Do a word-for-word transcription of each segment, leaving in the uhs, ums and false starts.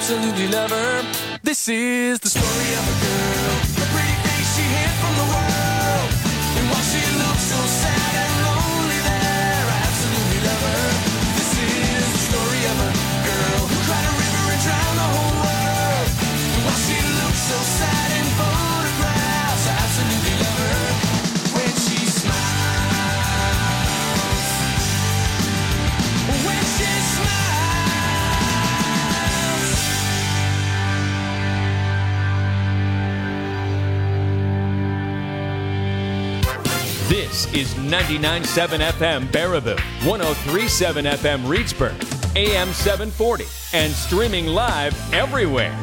absolutely love her. This is the story of a girl, a pretty face she hid from the world. And while she looks so sad and lonely there, I absolutely love her. This is the story of a girl who cried a river and drowned the whole world. And while she looks so sad in photographs, I absolutely love her. When she smiles, when she smiles. This is ninety-nine point seven F M Baraboo, one oh three point seven F M Reedsburg, A M seven forty, and streaming live everywhere.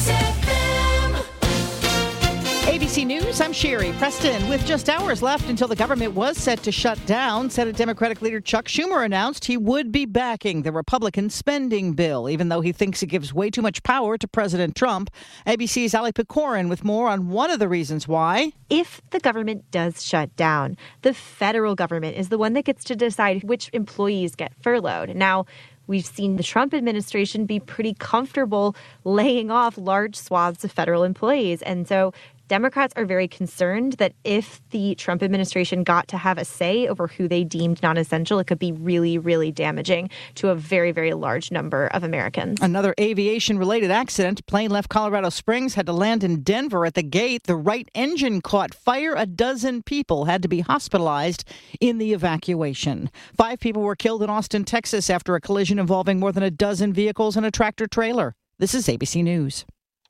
A B C News, I'm Sherry Preston. With just hours left until the government was set to shut down, Senate Democratic leader Chuck Schumer announced he would be backing the Republican spending bill, even though he thinks it gives way too much power to President Trump. A B C's Ali Pecorin with more on one of the reasons why. If the government does shut down, the federal government is the one that gets to decide which employees get furloughed. Now, we've seen the Trump administration be pretty comfortable laying off large swaths of federal employees. And so Democrats are very concerned that if the Trump administration got to have a say over who they deemed non-essential, it could be really, really damaging to a very, very large number of Americans. Another aviation-related accident. Plane left Colorado Springs, had to land in Denver. At the gate, the right engine caught fire. A dozen people had to be hospitalized in the evacuation. Five people were killed in Austin, Texas, after a collision involving more than a dozen vehicles and a tractor-trailer. This is A B C News.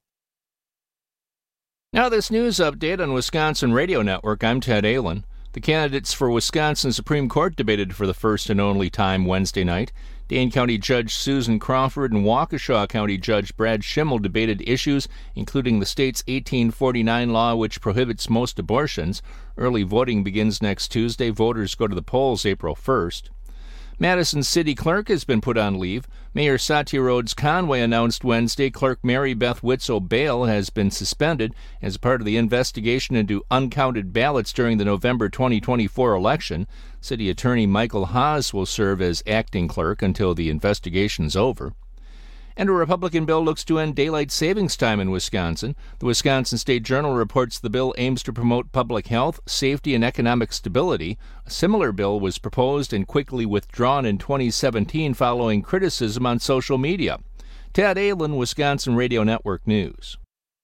Now this news update on Wisconsin Radio Network. I'm Ted Allen. The candidates for Wisconsin Supreme Court debated for the first and only time Wednesday night. Dane County Judge Susan Crawford and Waukesha County Judge Brad Schimmel debated issues including the state's eighteen forty-nine law, which prohibits most abortions. Early voting begins next Tuesday. Voters go to the polls April first. Madison City Clerk has been put on leave. Mayor Satya Rhodes Conway announced Wednesday Clerk Mary Beth Witzel Bale has been suspended as part of the investigation into uncounted ballots during the November twenty twenty-four election. City Attorney Michael Haas will serve as acting clerk until the investigation's over. And a Republican bill looks to end daylight savings time in Wisconsin. The Wisconsin State Journal reports the bill aims to promote public health, safety, and economic stability. A similar bill was proposed and quickly withdrawn in twenty seventeen following criticism on social media. Ted Allen, Wisconsin Radio Network News.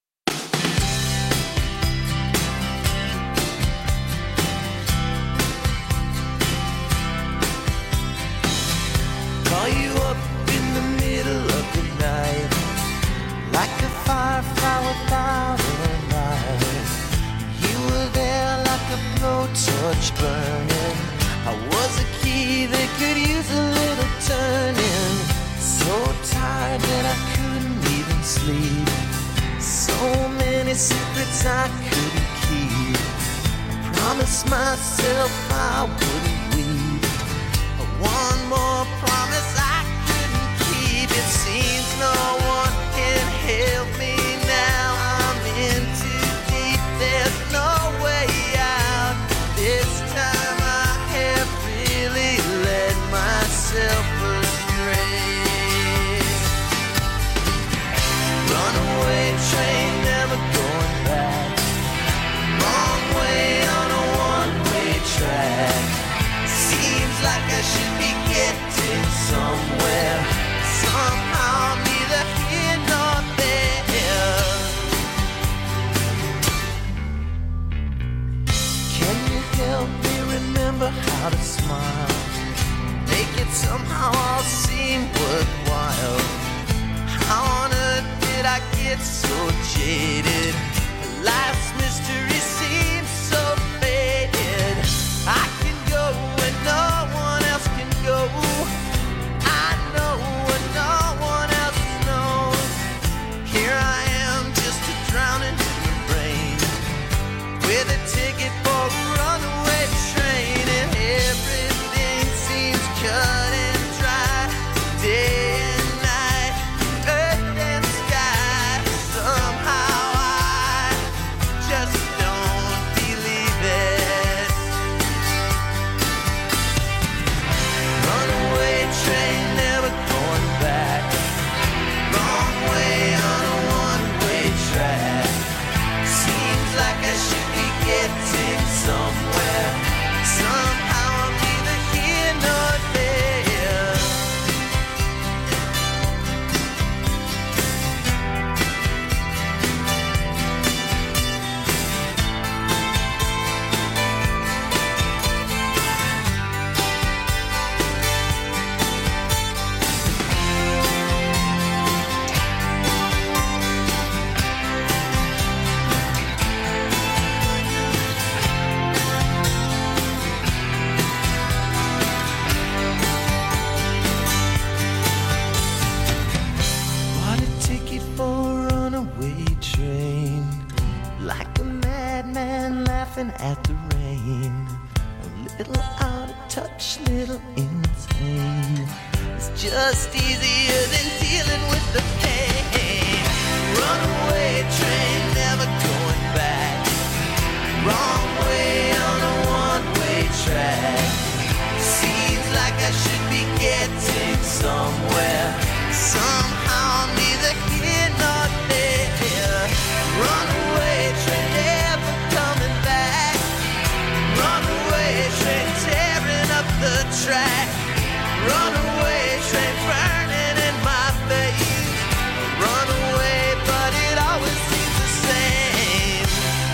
Call you up in the middle of the night, like a firefly without a light. You were there like a blowtorch burning. I was a key that could use a little turning. So tired that I couldn't even sleep. So many secrets I couldn't keep. I promised myself I wouldn't weep. One more promise I couldn't keep. It seems no one can help me now. I'm in too deep. There's no way out. This time I have really led myself astray. Runaway train, never going back. Wrong way on a one-way track. at the rain. A little out of touch, little insane. It's just easier than dealing with the pain. Runaway train, never going back. Wrong way on a one-way track. Seems like I should be getting somewhere. Somehow I'm neither here nor there. Runaway train, never coming back. Runaway train, tearing up the track. Runaway train, burning in my face. Runaway, but it always seems the same.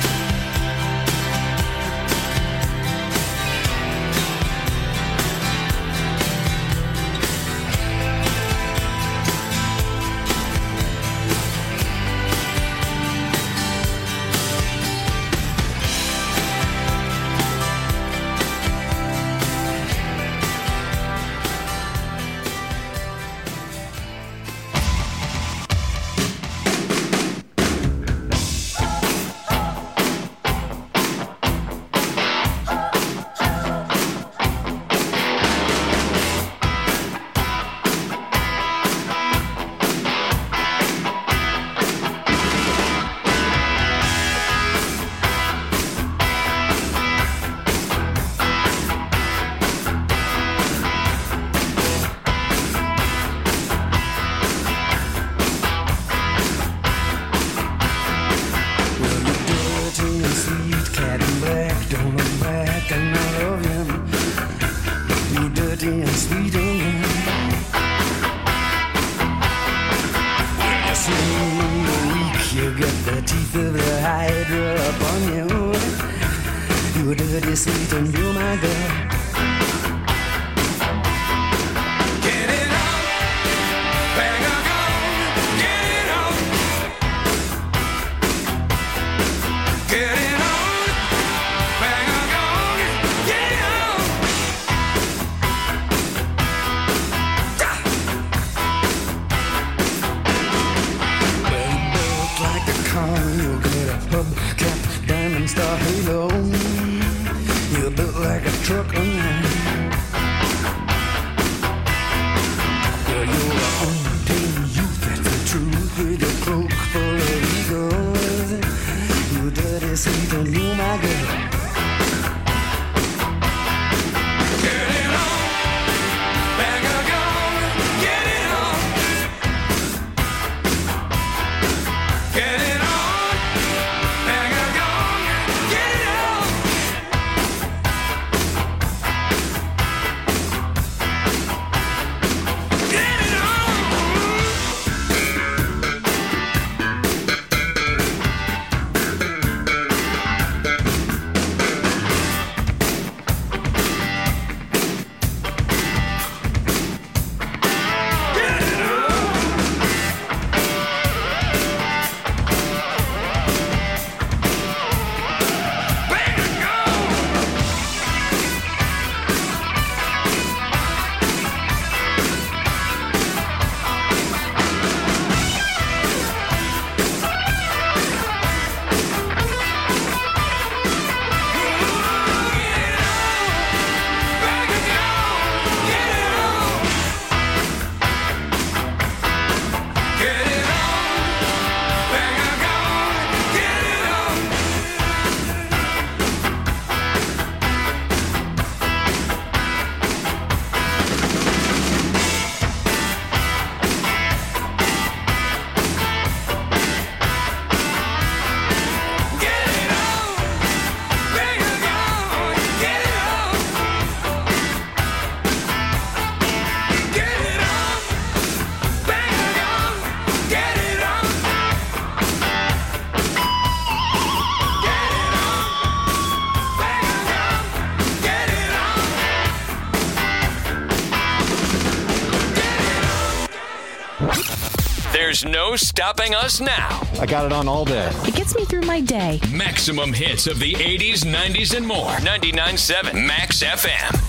There's no stopping us now. I got it on all day. It gets me through my day. Maximum hits of the eighties, nineties, and more. ninety-nine point seven Max F M.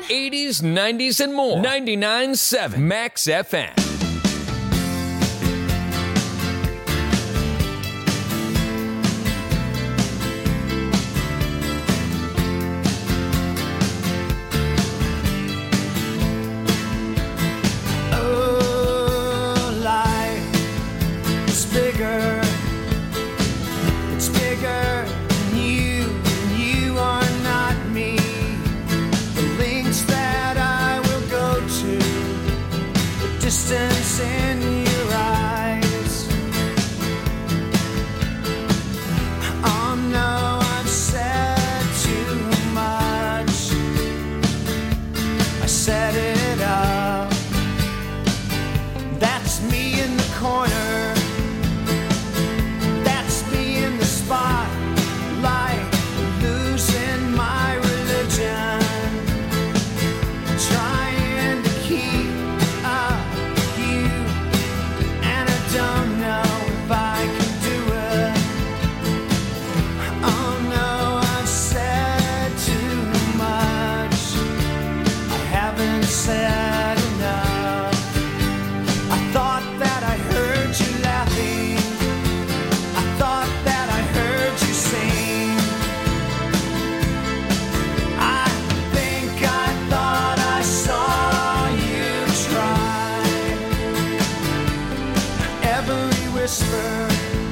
eighties, nineties, and more. ninety-nine point seven Max F M. Distance in your eyes. Oh no, I've said too much. I set it up. That's me in the corner. That's me in the spotlight, losing my religion. Trying to keep up. Don't know if I can do it. Oh no, I've said too much. I haven't said enough. I thought that I heard you laughing. I thought that I heard you sing. I think I thought I saw you try. Every whisper,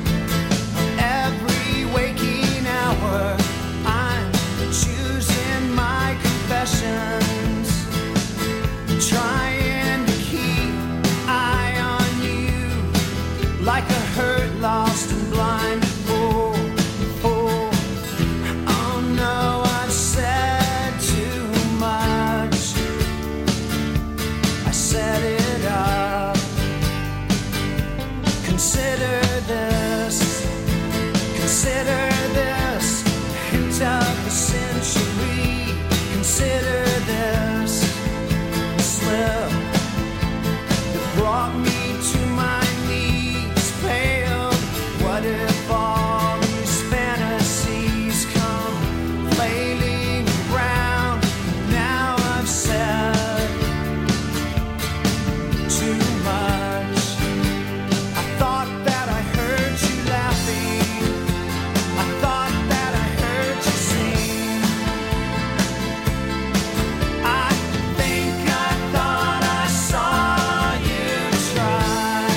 every waking hour, I'm choosing my confessions, trying to keep eye on you, like a hurt, lost and blind fool. fool. Oh no, I've said too much. I set it up. Consider this, consider this, hint of the century. Consider this slip that brought me to my knees, paled. What if all these fantasies come flailing around? Now I've said too much. I thought that I heard you laughing. I thought that I heard you sing. I think I thought I saw you try.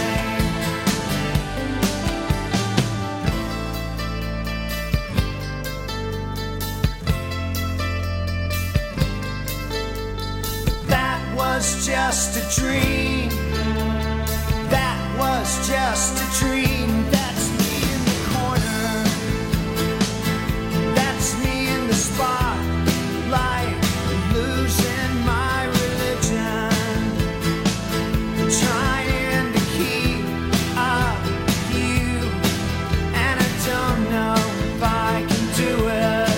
That was just a dream. That was just a dream. That's me in the corner. That's me in the spotlight, losing my religion. Trying to keep up with you, and I don't know if I can do it.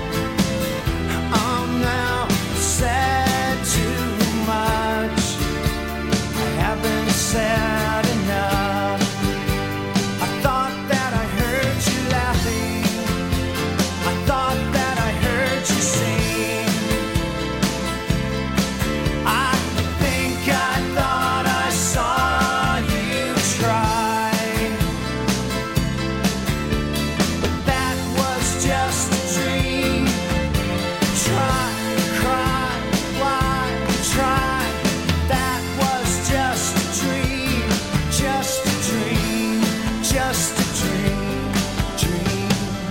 Oh no, said too much. I haven't said enough. I thought that I heard you laughing. I thought that I heard you sing. I think I thought I saw you try. But that was just a dream. Try, cry, why try? That was just a dream, just a dream, just a dream, dream.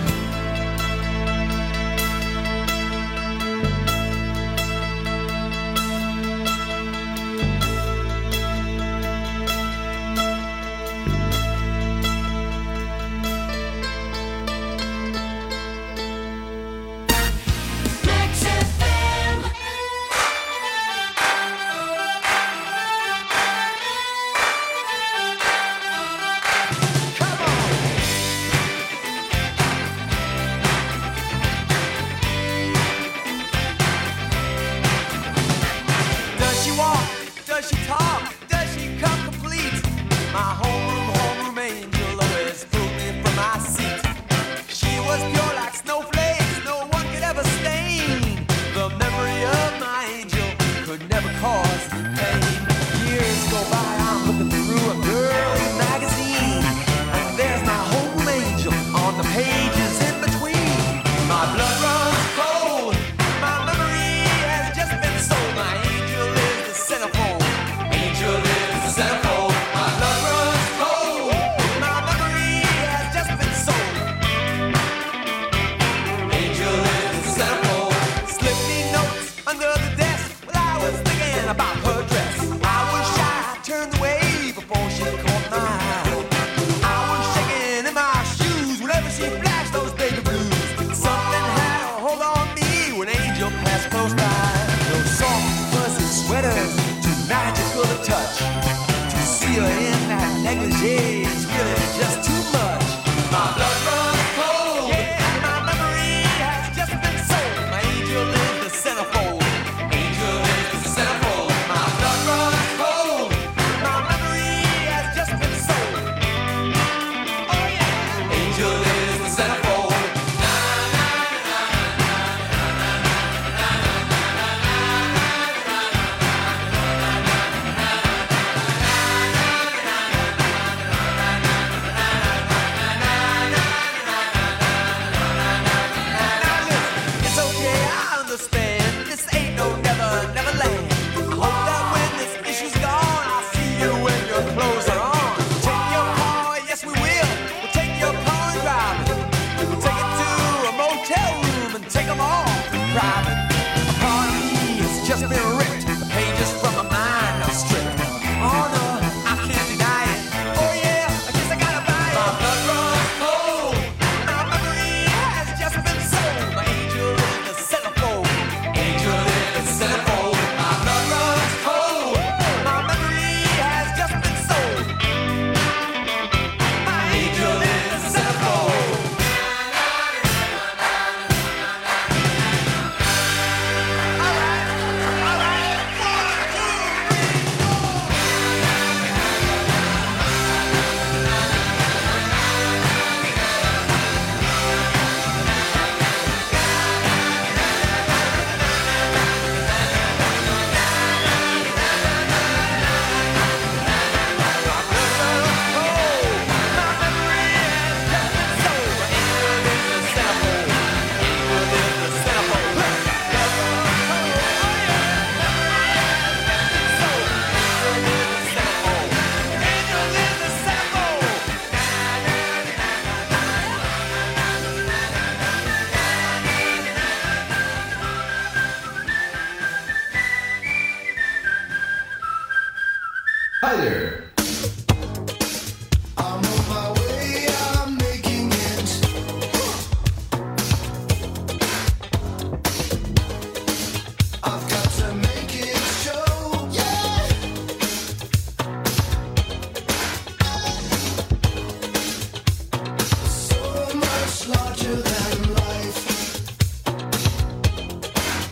Max F M. Does she walk? Does she talk? Does she come complete? My homeroom, homeroom angel always pulled me from my seat. She was pure like snowflakes, no one could ever stain the memory of my angel. Gee, it's really just too much. My blood runs cold. Yeah, my memory has just been sold. My angel is the centerfold. Angel is the centerfold. My blood runs cold. My memory has just been sold. Oh yeah. Angel is the centerfold. It's okay, I understand. This ain't no never, never land. I hope that when this issue's gone, I'll see you when your clothes are on. Take your car, yes we will. We'll take your car and drive it. We'll take it to a motel room and take them all private. A part of me has just been ripped. The pages from my mind are stripped. Oh no, I can't deny it. Oh yeah, I guess I gotta buy it. My blood runs cold. My memory has just been sold. My angel is the centerfold. Angel is the centerfold. My blood runs cold. My memory has just been sold. My angel is the centerfold. All right, all right. One, two, three, four. Hi there. I'm on my way, I'm making it. I've got to make it show, yeah. So much larger than life.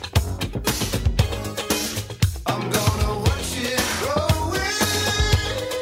I'm gonna watch it growing.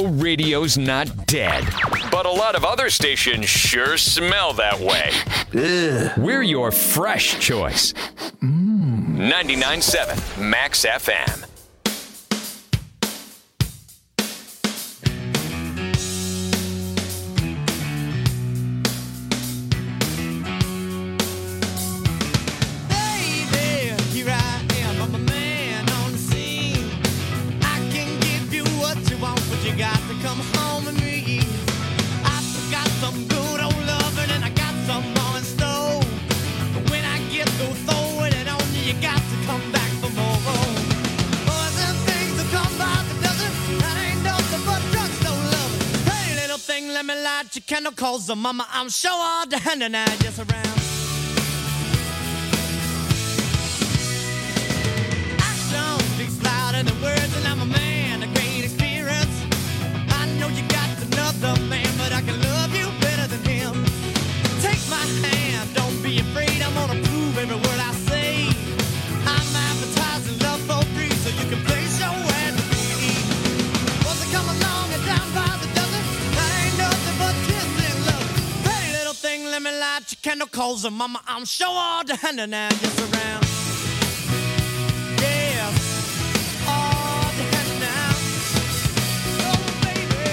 No, radio's not dead. But a lot of other stations sure smell that way. We're your fresh choice. ninety-nine point seven Max F M. Baby, here I am, I'm a man on the scene. I can give you what you want, but you got to come home with me. I've got some good old loving and I got some more in store. But when I get through throwing it on you, you got to come back for more. Boys and things that come by the dozen, that ain't nothing but drugstore love. Hey, little thing, let me light your candle, cause the mama, I'm sure all the hand and I just around. Action speaks louder than words, and I'm a man of great experience. I know you got another man, but I can love you better than him. Take my hand, don't be afraid, I'm gonna prove every word I say. I'm advertising love for free, so you can place your ad with me. Once I come along and down by the dozen, that ain't nothing but kissing love. Hey, little thing, let me light your candle, cause the mama, I'm sure all the hand and I just around. Yeah, all the hand now. Oh, baby.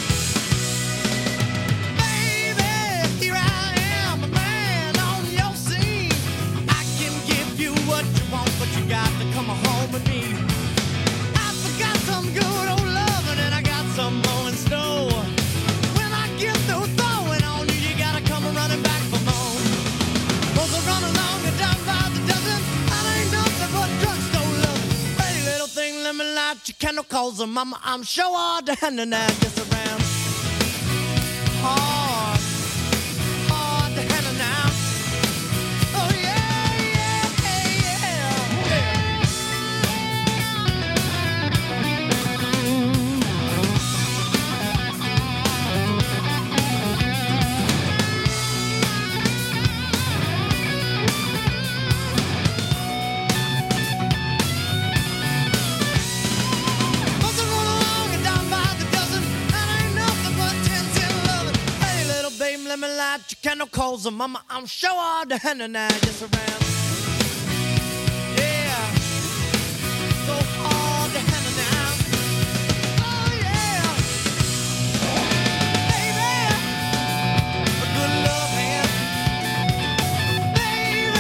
Baby, here I am, a man on your scene. I can give you what you want, but you got to come home with me. I forgot some good old loving and I got some more in store. When I get through throwing on you, you gotta come running back for more. Cause I run along and down by the dozen, that ain't nothing but drugstore love. Hey, little thing, let me light your candle, cause the mama, I'm sure all the hand and I just around. Hard, hard to handle now. Oh yeah, yeah, yeah, yeah. Once I run along and down by the dozen, that ain't nothing but ten, ten loving. Hey, little babe, let me light your candle, cause the mama, I'm sure all the hand and I just around. Yeah, so hard to handle now. Oh yeah, baby, a good love hand. Baby,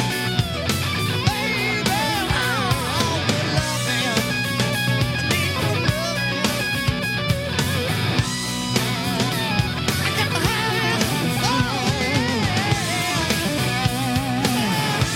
baby, oh, good love hand. I need good love hand. I got the hand. Oh yeah.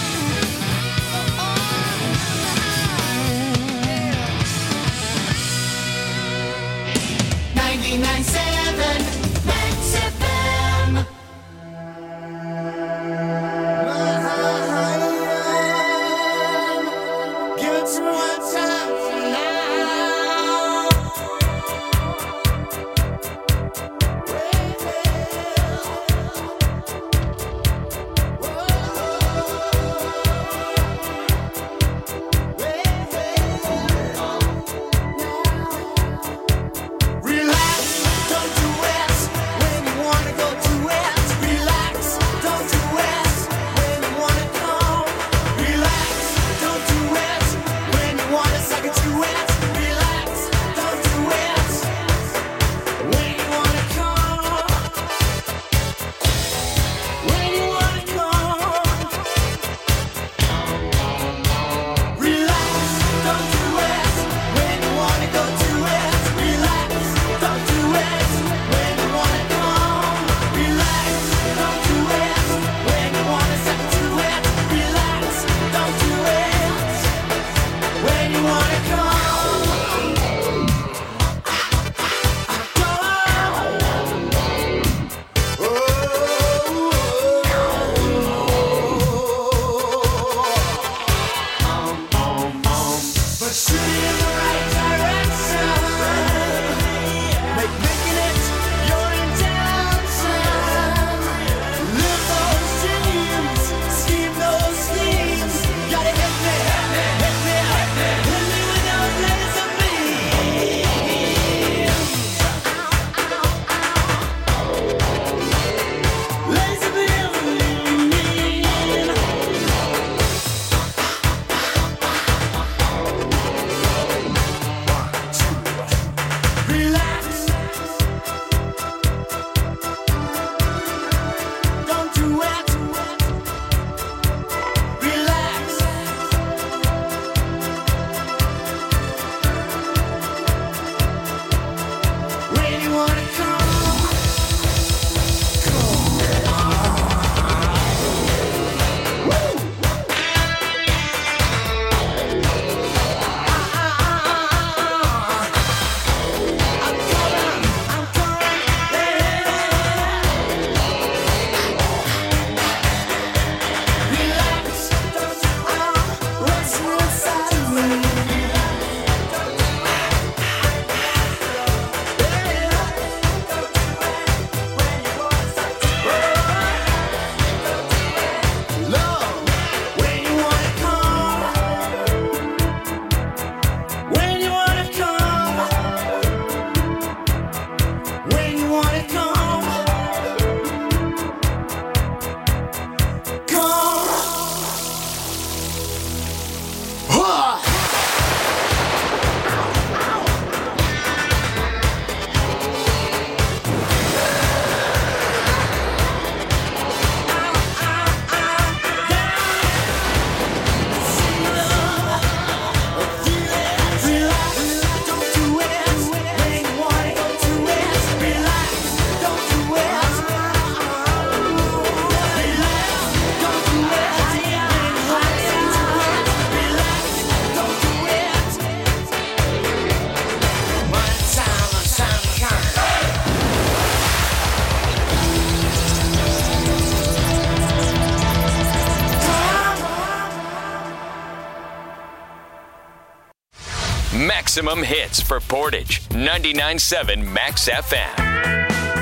maximum hits for Portage. ninety-nine point seven Max F M.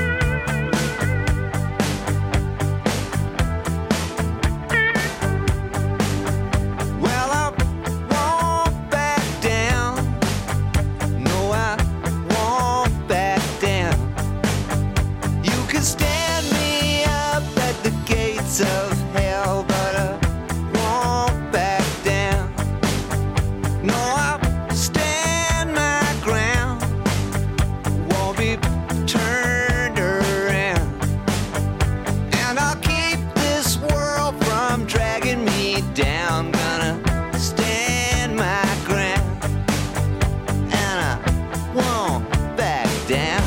Of hell, but I won't back down. No, I'll stand my ground. Won't be turned around. And I'll keep this world from dragging me down. Gonna stand my ground. And I won't back down.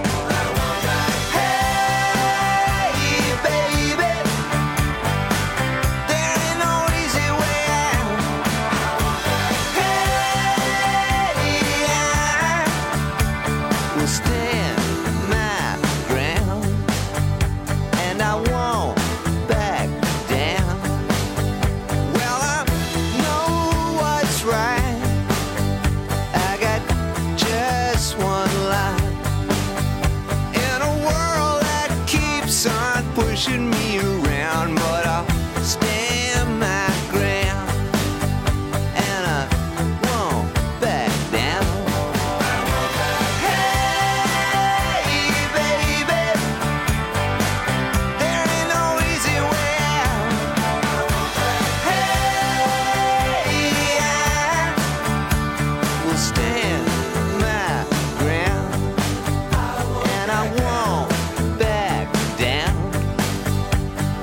Pushing me around, but I'll stand my ground, and I won't back down. Hey, baby, there ain't no easy way out. Hey, I will stand my ground, and I won't back down.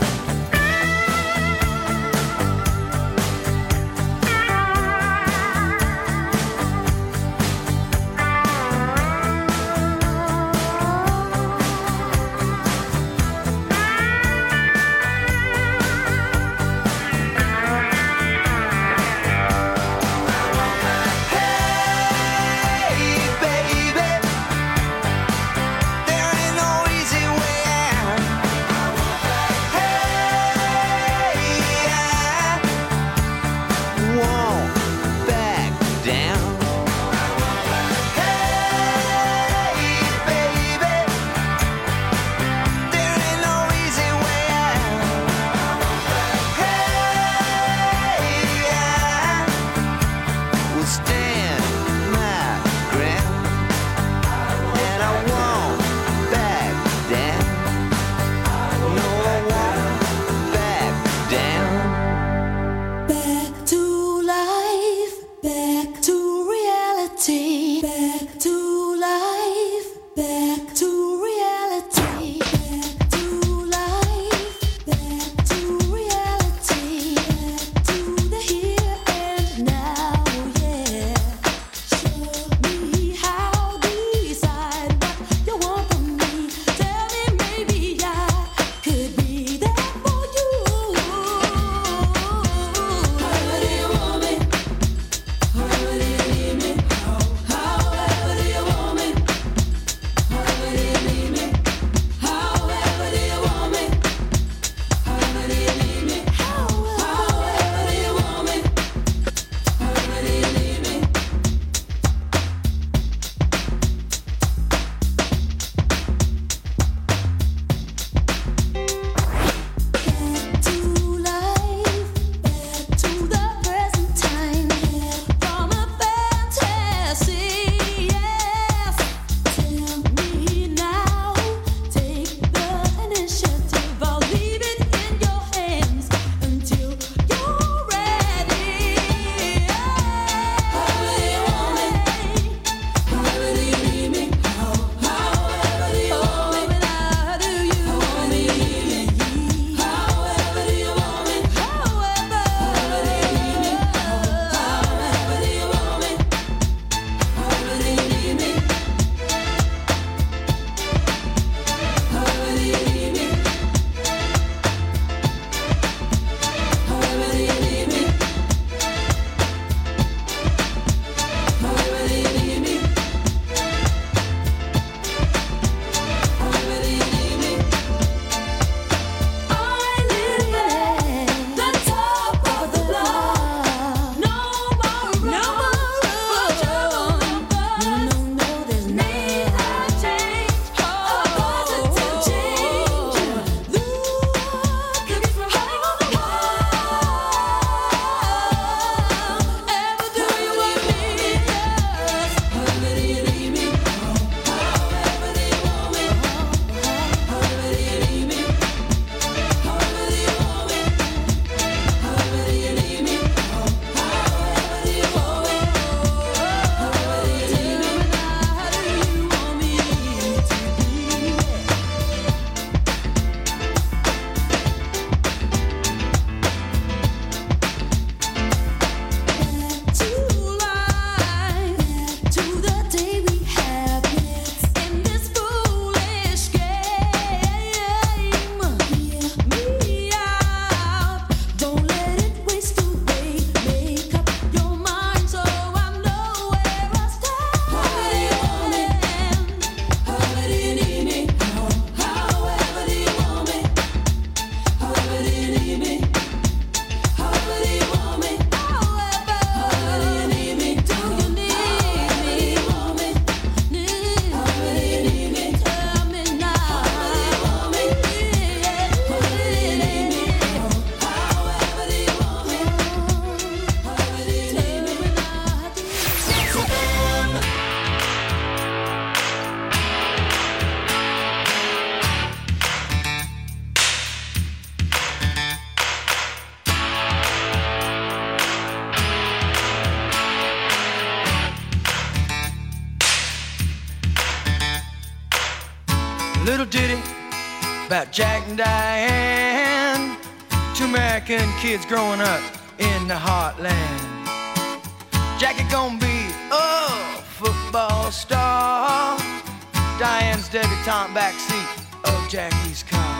about Jack and Diane, two American kids growing up in the heartland. Jackie gonna be a football star, Diane's debutante backseat of Jackie's car.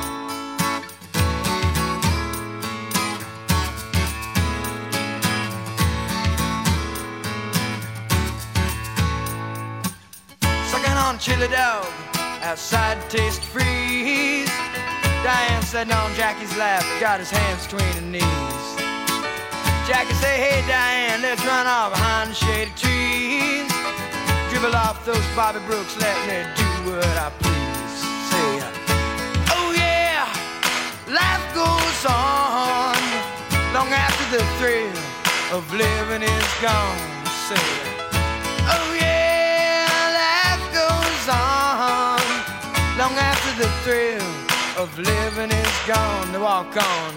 Sucking on chili dog outside Taste Freeze, Diane sitting on Jackie's lap, got his hands between her knees. Jackie say, hey Diane, let's run off behind the shady trees. Dribble off those Bobby Brooks, let me do what I please. Say, oh yeah, life goes on long after the thrill of living is gone. Say, oh yeah, life goes on long after the thrill of living is gone. To walk on.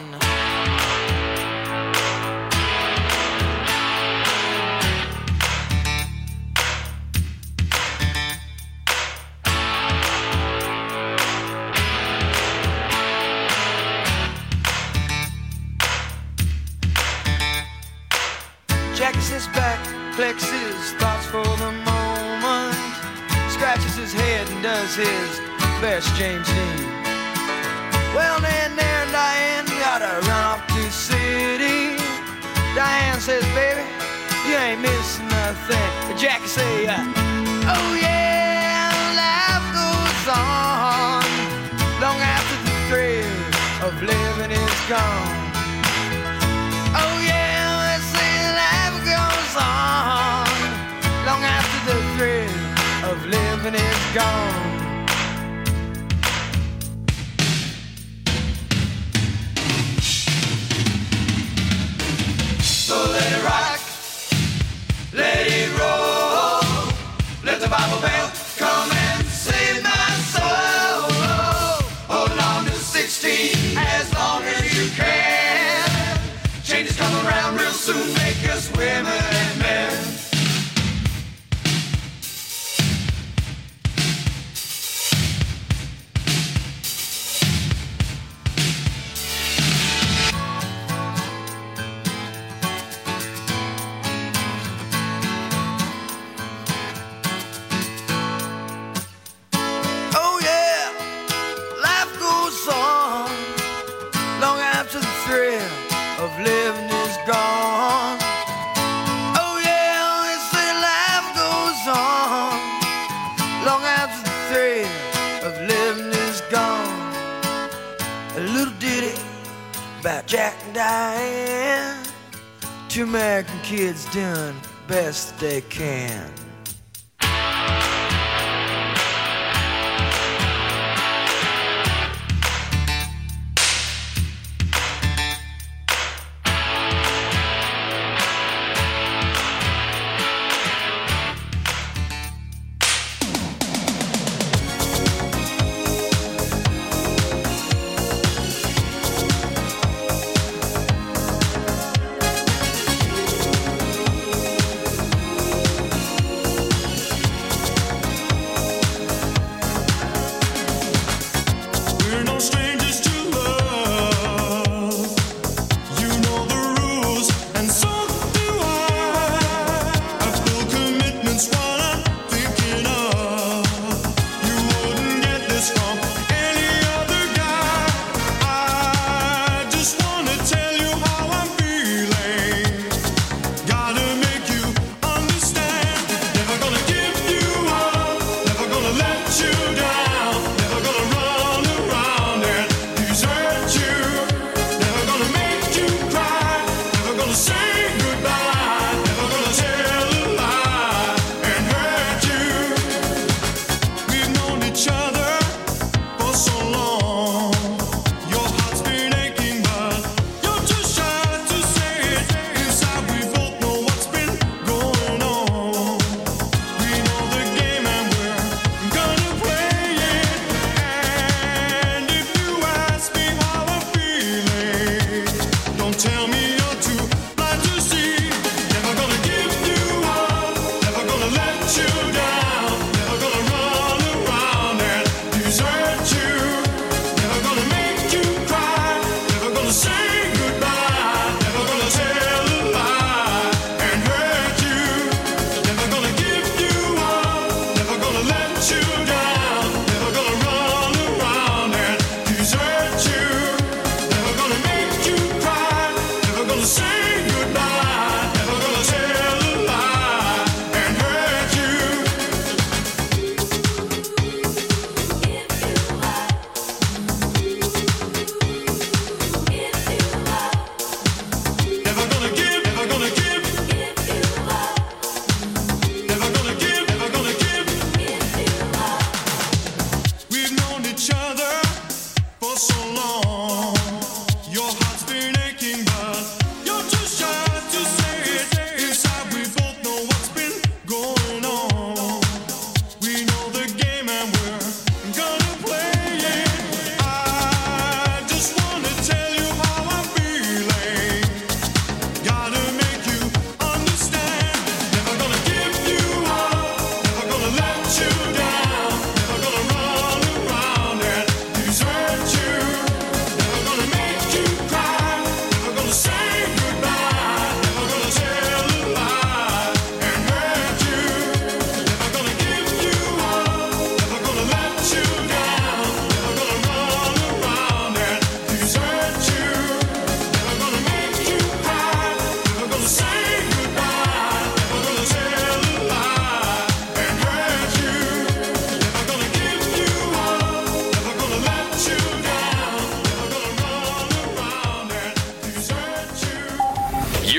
Jackie sits back, collects his thoughts for the moment, scratches his head and does his best James Dean. Well, then there and Diane gotta run off to the city. Diane says, baby, you ain't missing nothing. But Jackie say, uh, oh yeah, life goes on long after the thrill of living is gone. Oh yeah, let's say life goes on long after the thrill of living is gone. So let it rock, let it roll, let the Bible Belt come and save my soul. Holding on to sixteen as long as you can. Changes come around real soon, make us women and men. Oh yeah, life goes on long after the thrill of living is gone. Oh yeah, they say life goes on long after the thrill of living is gone. A little ditty about Jack and Diane, two American kids doing best they can.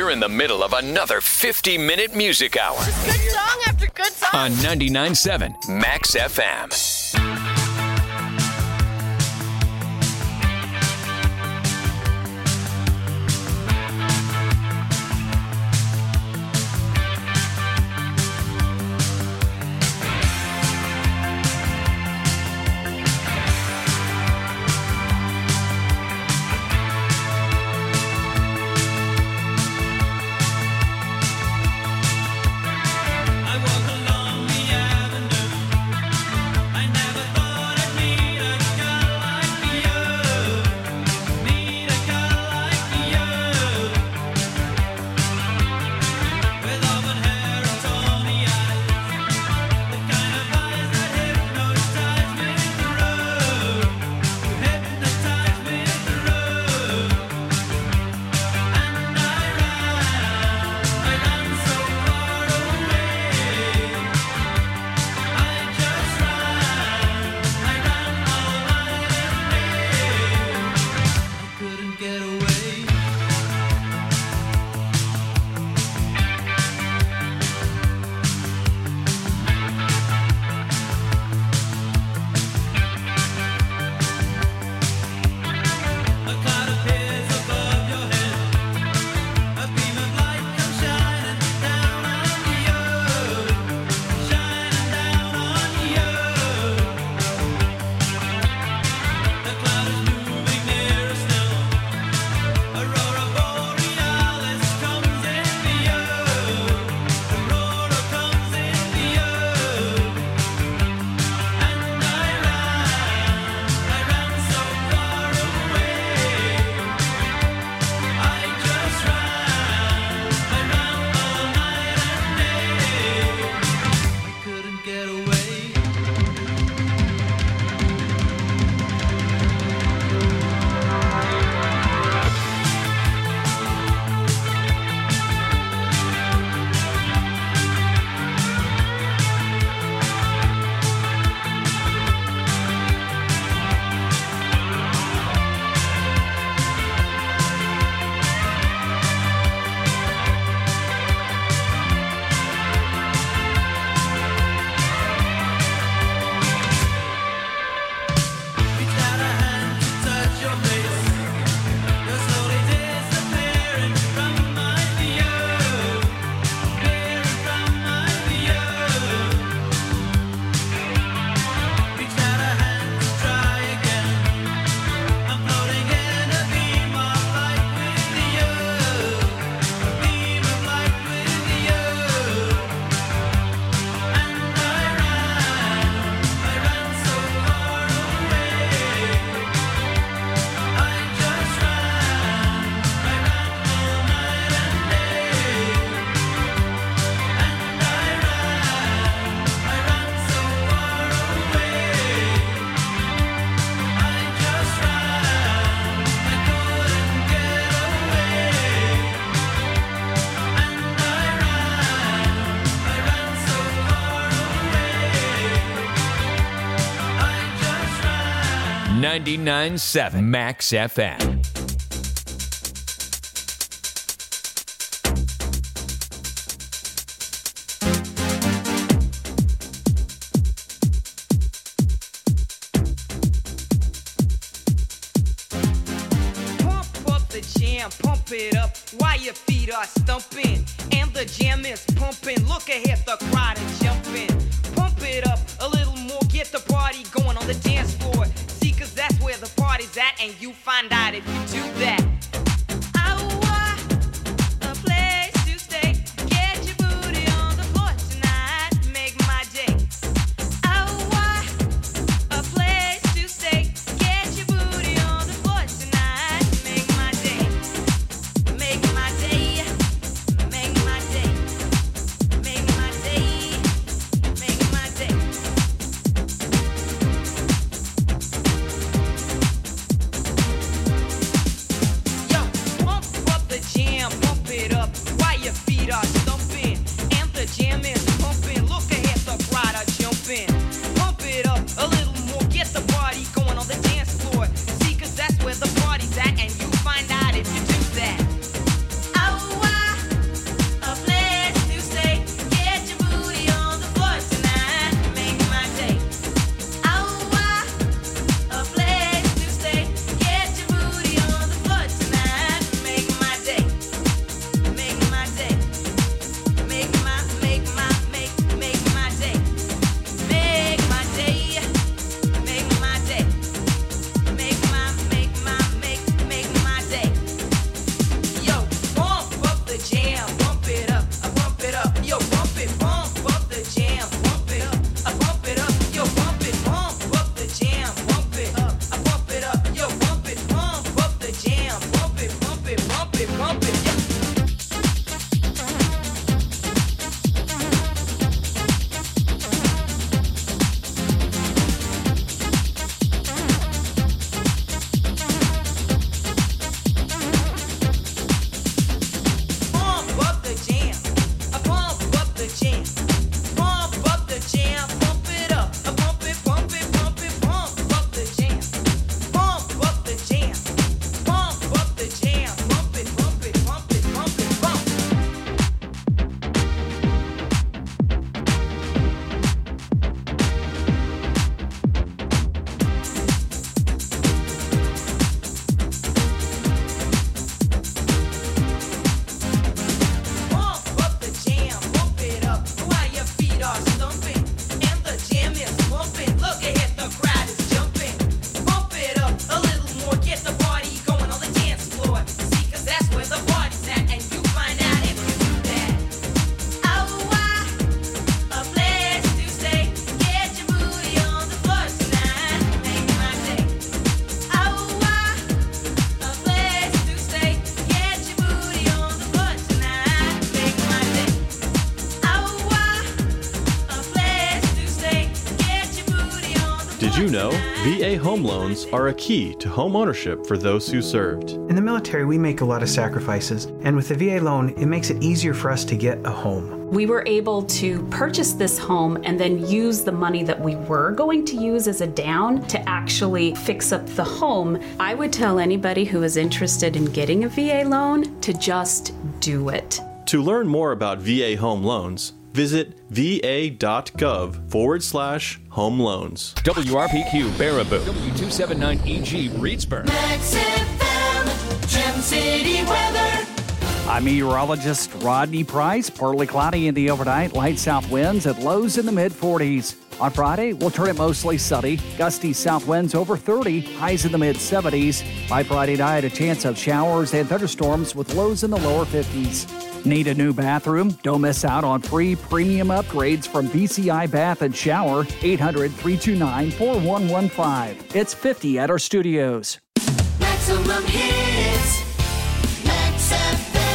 We're in the middle of another fifty-minute music hour Good song after good song. on ninety-nine point seven Max F M. I walk along the avenue. I never thought I'd meet a girl like you. Meet a girl like you. With auburn hair and tawny eyes, the kind of eyes that hypnotize me through. Hypnotize me through. And I ran, I ran so far away. I just ran, I ran all night and day. I couldn't get away. A cloud appears above your head. A beam of light comes shining down on you, shining down on you. The cloud is moving nearer still. Aurora borealis comes into you. Aurora comes into you. And I ran, I ran so far away. I just ran, I ran all night and day. I couldn't get away. Reached out a hand to touch your face. You're slowly disappearing from my view, disappearing from my view. Reached out a hand to try again. I'm floating in a beam of light with you, a beam of light with you. And I ran, I ran so far away. I just ran, I ran all night and day. And I ran, I ran so far away. I just ran, I couldn't get away. And I ran, I ran so far away. I just ran. ninety-nine point seven Max F M. Pump up the jam, pump it up while your feet are stumping. And the jam is pumping. Look ahead, the crowd is jumping. Pump it up a little more, get the party going on the dance floor. See, cause that's where the party's at, and you find out if you do that. I want a place to stay. Get your booty on the floor tonight. Make my day. I want a place to stay. Get your booty on the floor tonight. Make my day. Make my day. Make my day. Make my day. Make my day. Yo, pump up the jam, pump it up while your feet are stumping. And the jam is pumping. Look ahead, the crowd are jumping. Pump it up a little more, get the party going on the dance floor. See, cause that's where the party's at, and you find out if you do that. I want jam. Pump up the jam, pump it up. Pump it, pump it, pump it, pump up the jam. Pump up the jam. Pump up the jam. Pump it, pump it, pump it, pump it, pump. Pump up the jam, pump it up while your feet are stumping. And the jam is pumping. Look ahead, the crowd is jumping. Pump it up a little more, get the party going on the dance floor. See, 'cause that's where the party's at, and you find out if you do that. Oh, why? A place to stay. Get your booty on the floor tonight. Make my day. Oh, why? A place to stay. Get your booty on the floor tonight. Make my day. Oh, why? A place to stay. Get your booty on the Did you know V A home loans are a key to home ownership for those who served? In the military, we make a lot of sacrifices, and with the V A loan, it makes it easier for us to get a home. We were able to purchase this home and then use the money that we were going to use as a down to actually fix up the home. I would tell anybody who is interested in getting a V A loan to just do it. To learn more about V A home loans, visit va.gov forward slash home loans. W R P Q Baraboo. W two seventy-nine E G Reedsburg. Max F M, Gem City weather. I'm meteorologist Rodney Price. Partly cloudy in the overnight, light south winds at lows in the mid forties. On Friday, we'll turn it mostly sunny. Gusty south winds over thirty, highs in the mid seventies. By Friday night, a chance of showers and thunderstorms with lows in the lower fifties. Need a new bathroom? Don't miss out on free premium upgrades from B C I Bath and Shower. eight hundred, three two nine, four one one five. It's fifty at our studios. Maximum hits. Max F M.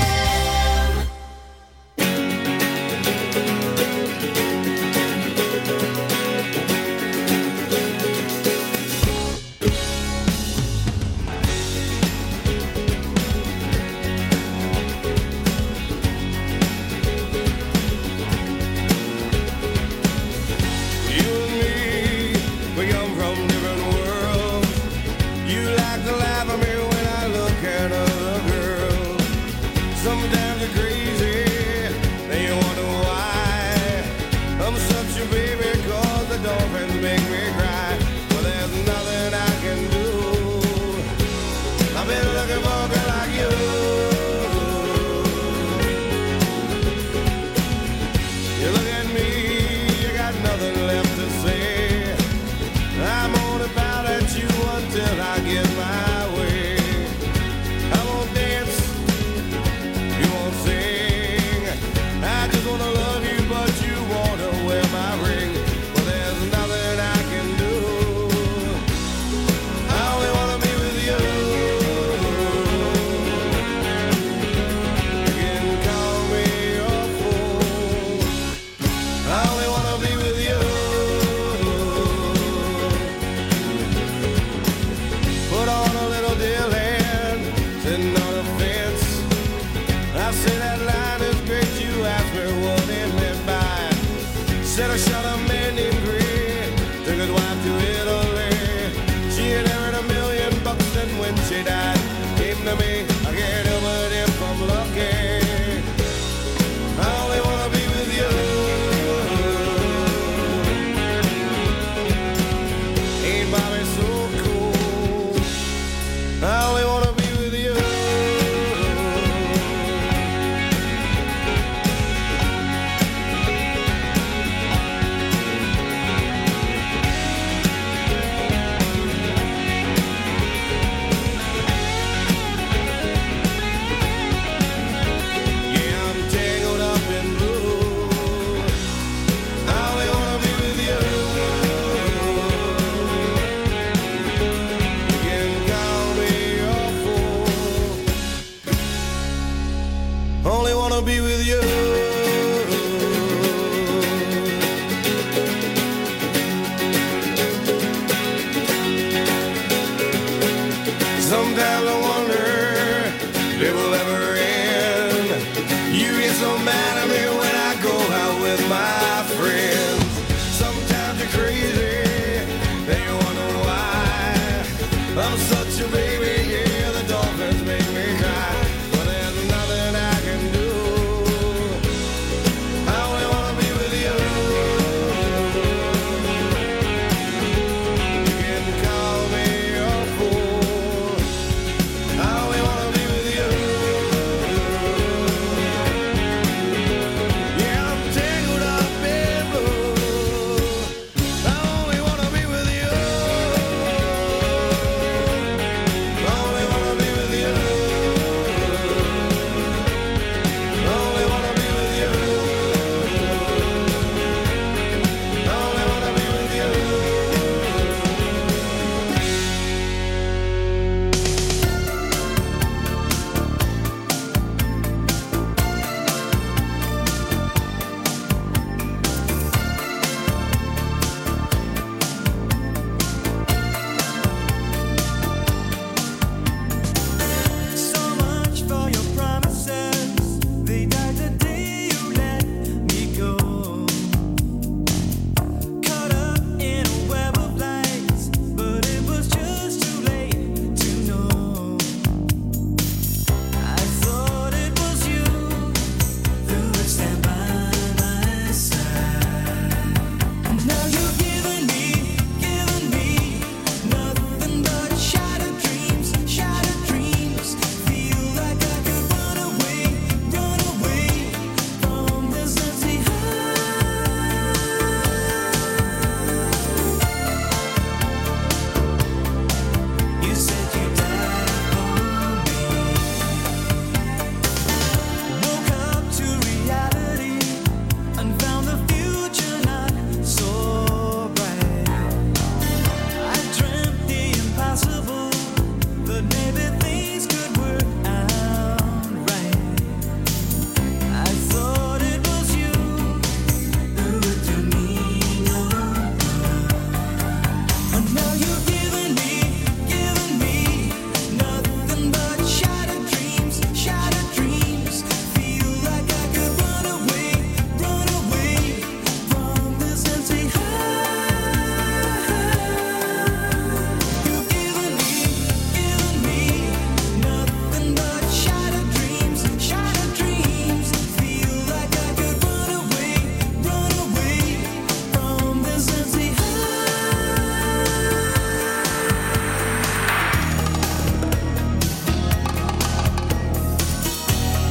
You and me, we come from different worlds. You like to laugh at me when I look at other girls. Sometimes you're crazy, then you wonder why. I'm such a baby 'cause the dolphins make me cry. But there's nothing I can do. I've been looking for a girl like you. You look at me, you got nothing left to say. I'm on about at you until I get my way. I won't dance, you won't sing. I just wanna love you, but you wanna wear my ring. Well, there's nothing I can do. I only wanna be with you. You can call me your fool. I only wanna be with you. Put on a little deal and sitting on a fence. I say that line is great. You asked me what it meant by. Said I shot a man named Green. Took his wife to Italy. She inherited a million bucks and when she died, came to me. I can't help it if I'm lucky. I only wanna be with you. Ain't Bobby so cool? I only wanna be with you. Yeah, I'm tangled up in blue. I only wanna be with you. You can call me your fool. Only wanna be with you. Sometimes I wonder if it will ever end. You get so mad at me when I go out I'm such a baby